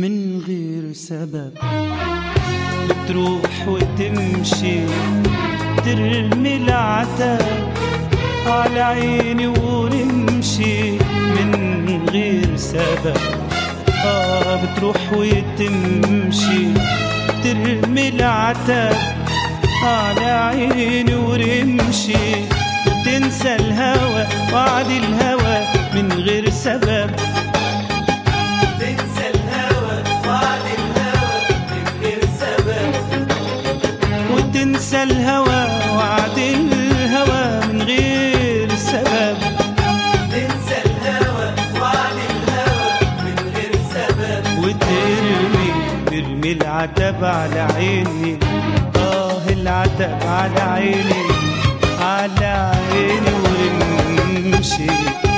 من غير سبب. بتروح وتمشي ترمي العتاب على عيني ونمشي من غير سبب. بتروح وتمشي ترمي العتاب على عيني ورمشي، وتنسى الهوى وعد الهوى من غير سبب. تنسى الهوى وعد الهوى من غير سبب. وتنسى الهوى وعد الهوى من غير سبب. تنسى الهوى وعد الهوى من غير سبب. وترمي العتب على عيني، العتب على عيني على عيني ونمشي.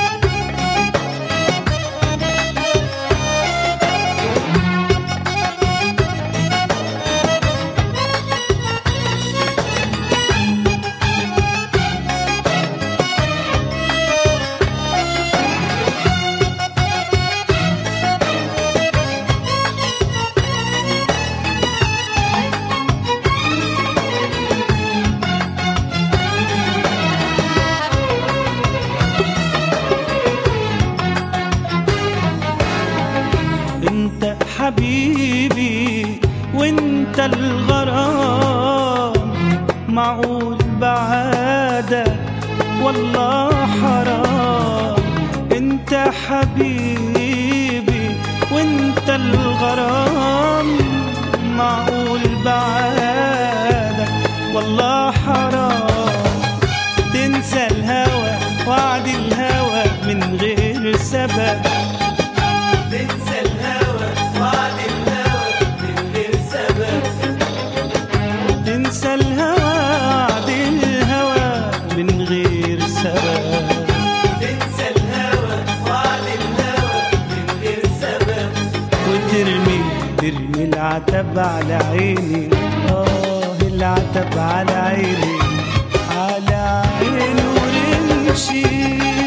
انت حبيبي وانت الغرام، معقول بعادك والله حرام. انت حبيبي وانت الغرام، معقول بعادك والله حرام. تنسى الهوى وعد الهوى من غير سبب. تنسى الهوى وعد الهوى من غير سبب. تنسى الهوى وعد الهوى من غير سبب. تنسى الهوى وعد الهوى من غير سبب. وترمي العتب على عيني، العتب على عيني على عيني ونمشي.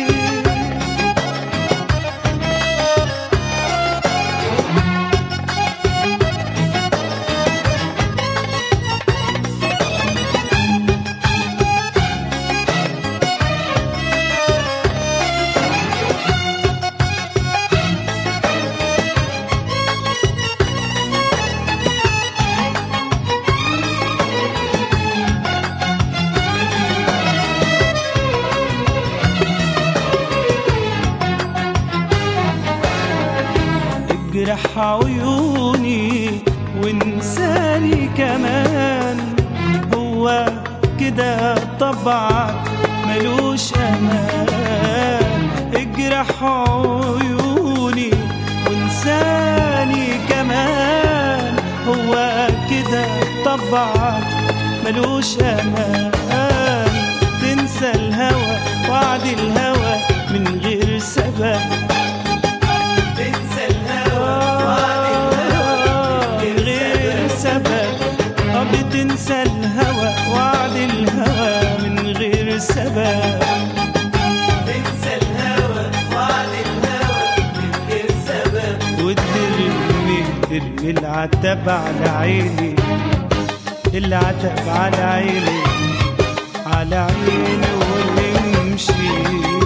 اجرح عيوني وانساني كمان، هو كده طبعك ملوش امان. اجرح عيوني وانساني كمان، هو كده طبعك ملوش امان. تنسى الهوى وعد الهوى من غير سبب. بتنسى الهوى وعد الهوى من غير سبب. تنسى الهوى وعد الهوى من غير سبب. وترمي العتب على عيني، العتب على عيني على عيني ونمشي.